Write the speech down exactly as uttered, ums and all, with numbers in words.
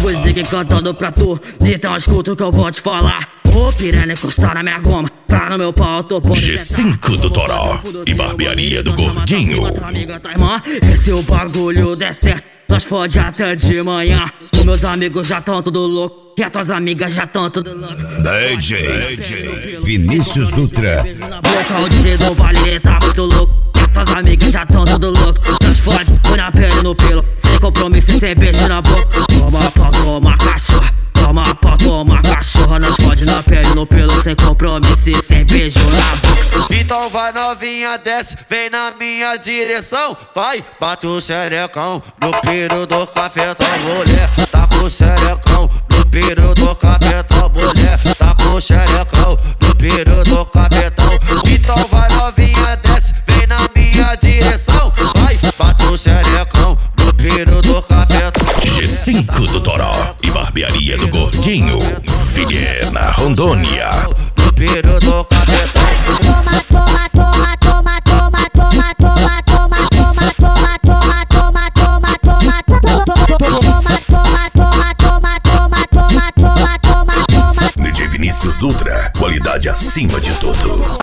música cantando pra tu, então escuta o que eu vou te falar. Ô piranha encostar na minha goma, pra no meu pau tô podendo G cinco do Toró e barbearia do Gordinho. Amiga da irmã, e se o bagulho der certo, nós fode até de manhã. Os meus amigos já tão tudo louco, e as tuas amigas já tão tudo louco. D J, D J Vinícius Dutra. Boca o D J do Vale tá muito louco, e as tuas amigas já tão tudo louco. Nós fode, põe na pele no pelo, sem compromisso e sem beijo na boca. Toma pau, toma cachorro, toma pau, toma cachorro. Nós fode na pele no pelo, sem compromisso e sem beijo na boca. Então vai novinha, desce, vem na minha direção. Vai, bate o xerecão no piro do cafetão, mulher. Tá com o xerecão no piro do cafetão, mulher. Tá com o xerecão no piro do cafetão. Então vai novinha, desce, vem na minha direção. Vai, bate o xerecão no piro do cafetão. G cinco do Toró e barbearia do Gordinho. Figueira, na Rondônia. No piro do cafetão. Toma, toma, toma, toma, toma, toma, toma, toma, toma, toma, toma, toma, toma, toma, toma, toma, toma, toma. D J Vinícius Dutra, qualidade acima de tudo.